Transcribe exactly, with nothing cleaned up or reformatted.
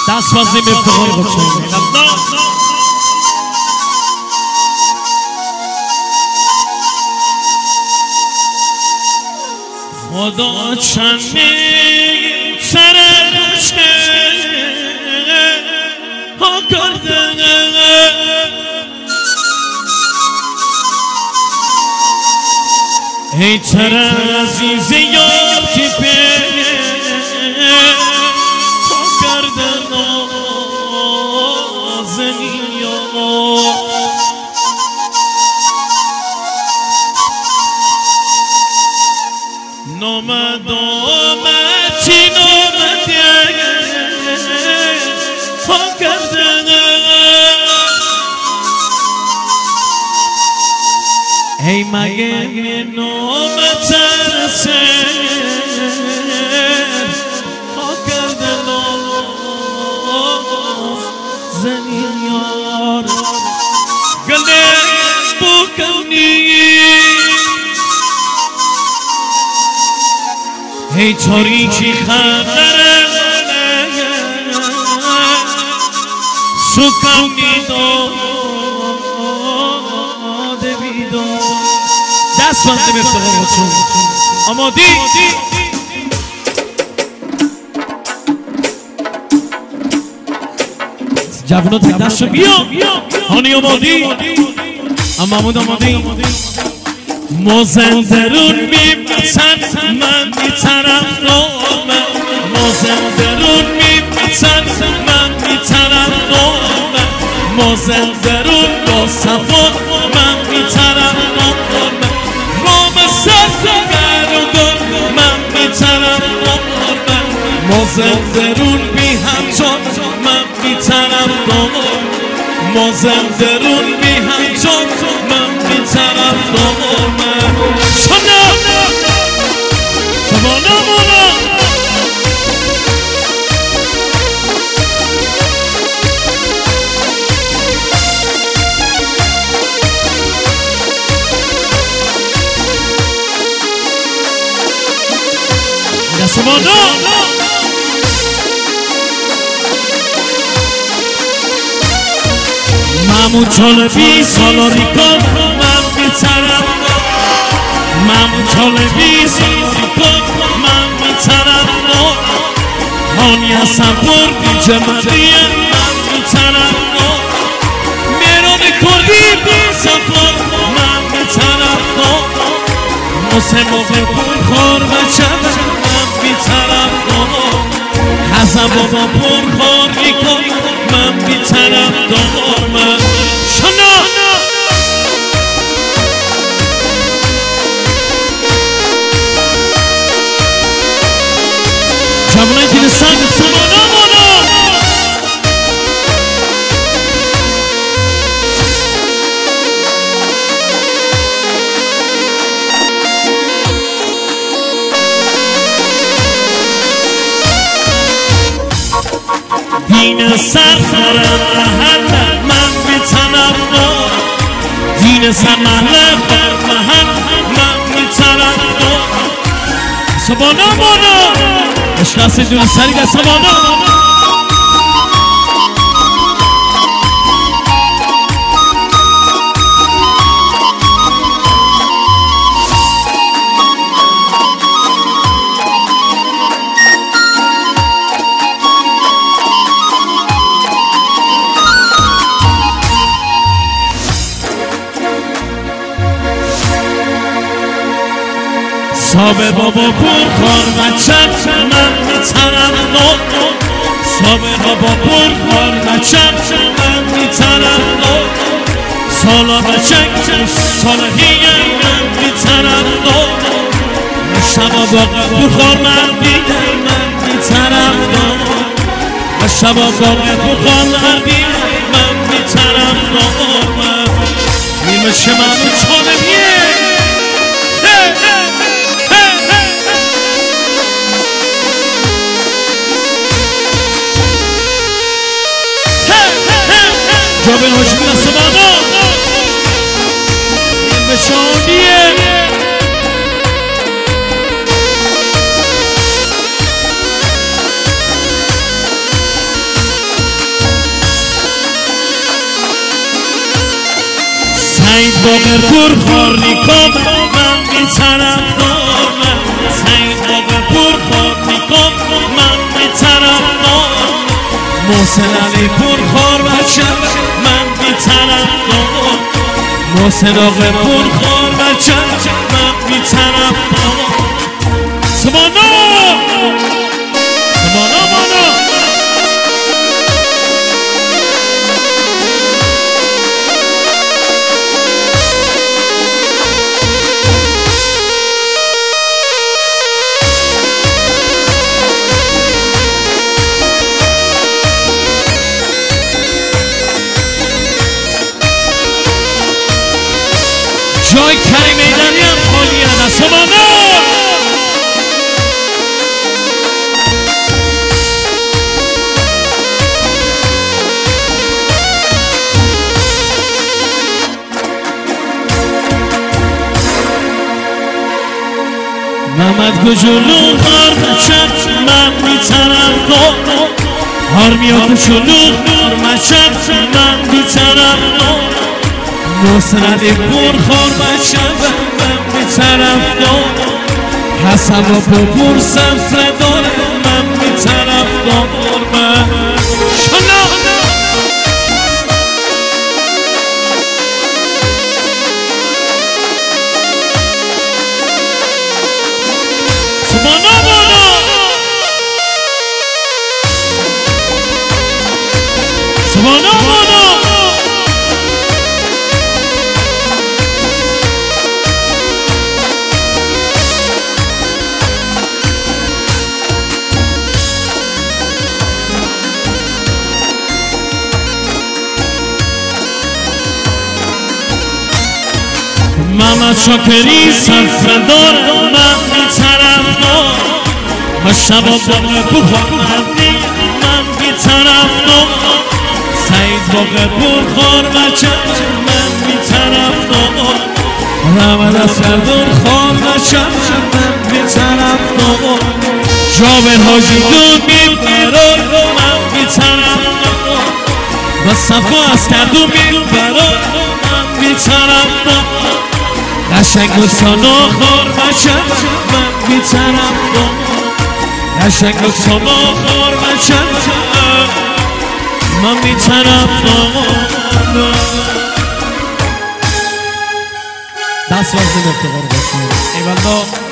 دست بازی مفتخار خودشون خدا چندی سرشته ها کرده ای تر عزیز یادی به ها کرده نازنی نامد آمد چی نامده ها کرده ای مگه نامد ترسه ها کرده نازنی یار گله بکنی ای تاریکی خندره سکم نیداده بیداد دست بنده مفتخار خودشون آمادی جوانات دست رو بیا هانی آمادی اما محمود آمادی مازندرون میپسن من میترم نامم مازندرون میپسن من میترم نامم مازندرون با صفان من میترم نامم رام سرزگر و گل من میترم نامم مازندرون بی همچان من میترم نامم مازندرون بی همچان من میترم نامم شما شما نمونا یا شما نه مامون چال بی سالا ریکان من میترم مامون چال بی سالا ریکان من میترم هانی هستم بردی جمعیه من میترم میرون کردی بی سفر من میترم موسه موقع پول خور بچه من میترم حسن بابا پول خور ریکان من میترم دارم شنا جوانای دین سنگ سمانا مانا دین سر خورم محل من میتنم نو دین سر محل خور محل من میتنم نو سبانا مانا اشناسی دون سری ده سبانا صابه بابا پر خار بچم من میترم نو صابه بابا پر خار بچم من میترم نو سالا بچک سالهیه من میترم نو شبا باقا پر خار من بیده من میترم نو شبا باقا پر خار من بیده من میترم نو نیمه شمانو چالهیه جابر هاشمی نسبانا این به شانیه سعید باقر پور خاری کام من بی طرفدار من سعید باقر پور خاری کام من بی طرفدار محسن علی پور خار بچه من بی طرفدار محسن آقا پور خار بچه من بی طرفدار سبانا سبانا مانا جای کریم ایدانی هم خالی هم سبانا محمد کجولو خار بچه من بی طرفدار آرمیا کجولو خار بچه من بی طرفدار محسن علی پور خار بچه من بی طرفدار حسن و پور سفره داره من بی طرفدار من شلا سبانا بانا سبانا بانا محمد شاکری سفردار من بی طرفدار مشتبه باقر پور خواهدی من بی طرفدار سعید باقر پور خار بچه من بی طرفدار رحمت اسکردون خار بچه من بی طرفدار جابر حاجی دون برار من بی طرفدار و صفا اسکردون برار من بی طرفدار قشنگ لکسانا خار بچه من بی طرفدار قشنگ لکسانا خار بچه من بی طرفدار دست وزن افتخار باشم ایوالله